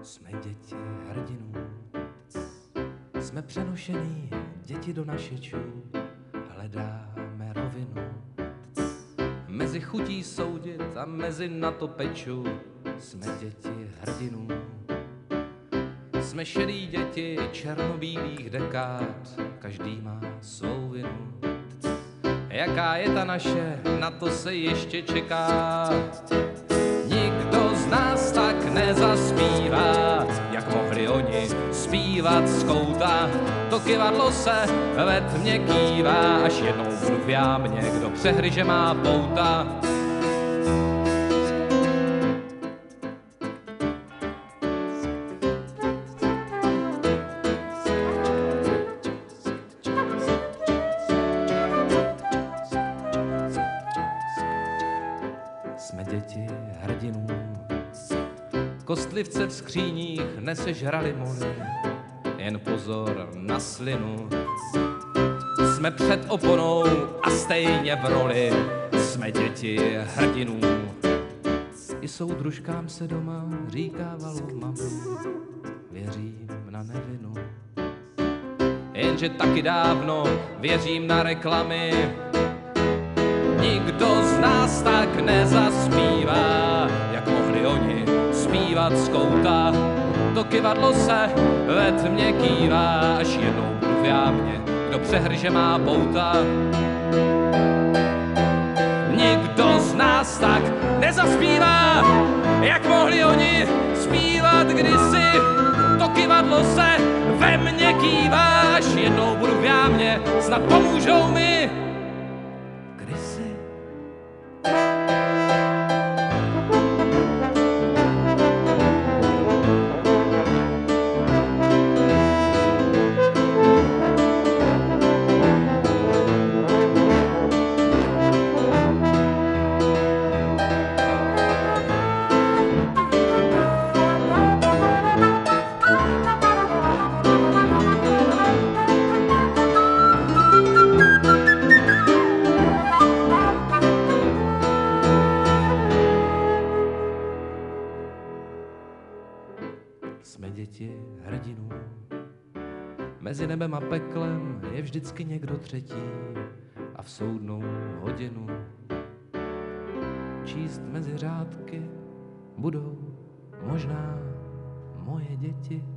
Jsme děti hrdinů, jsme přenošený děti do našečů, hledáme rovinu. Mezi chutí soudit a mezi na to peču, jsme děti hrdinů. Jsme šedý děti černobílých dekád, každý má svou vinu. Jaká je ta naše, na to se ještě čeká. Nikdo z nás tak nezaspívá, jak mohli oni zpívat z kouta. To kyvadlo se ve tmě kývá, až jednou budu v jámě, kdo přehryže má pouta. Jsme děti hrdinů, kostlivce v skříních nesežrali moly, jen pozor na slinu. Jsme před oponou a stejně v roli, jsme děti hrdinů. I soudružkám se doma říkávalo mami, věřím na nevinu. Jenže taky dávno věřím na reklamy. Nikdo z nás tak nezaspívá, jak mohli oni zpívat z kouta. To kyvadlo se ve tmě kývá, až jednou budu v jámě, kdo přehrže má pouta. Nikdo z nás tak nezaspívá, jak mohli oni zpívat kdysi. To kyvadlo se ve mně kývá, až jednou budu v jámě, snad pomůžou mi. Jsme děti hrdinů, mezi nebem a peklem je vždycky někdo třetí a v soudnou hodinu číst mezi řádky budou možná moje děti.